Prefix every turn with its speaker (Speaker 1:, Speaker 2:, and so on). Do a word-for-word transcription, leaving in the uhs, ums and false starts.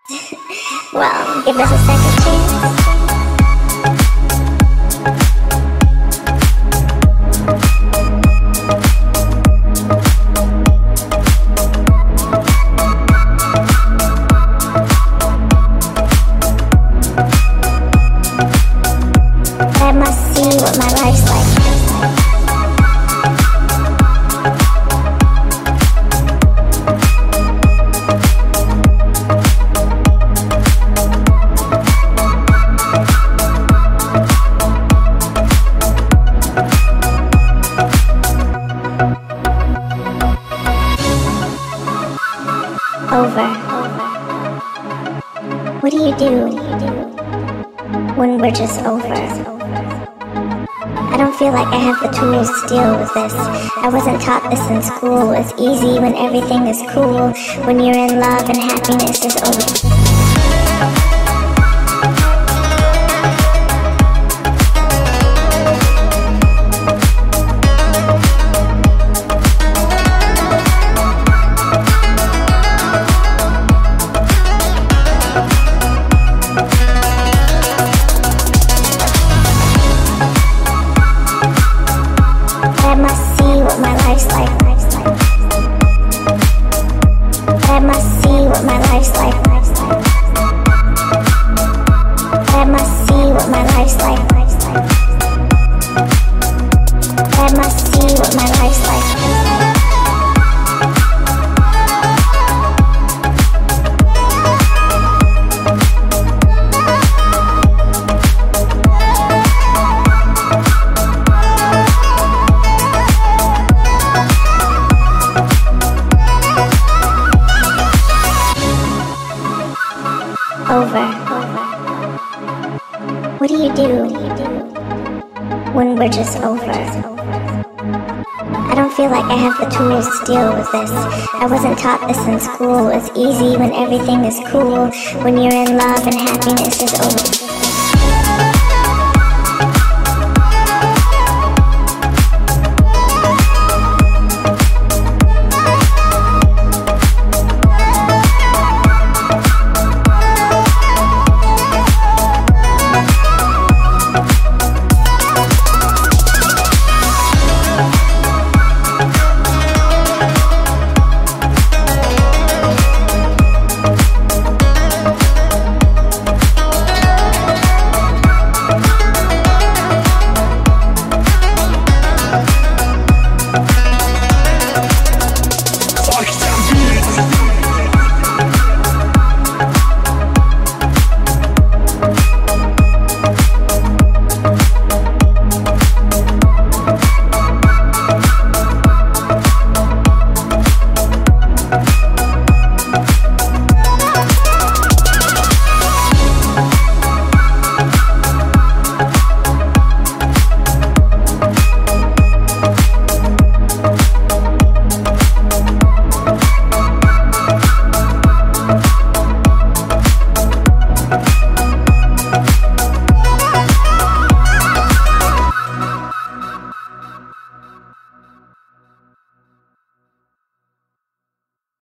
Speaker 1: Well, give us a second chance. I must see what my life's like. Over. What do you do when we're just over? I don't feel like I have the tools to deal with this. I wasn't taught this in school. It's easy when everything is cool, when you're in love and happiness is over. I must see what my life's like. I must see what my life's like. I must see what my life's like. I must see what my life's like. Over. What do you do when we're just over? I don't feel like I have the tools to deal with this. I wasn't taught this in school. It's easy when everything is cool, when you're in love and happiness is over.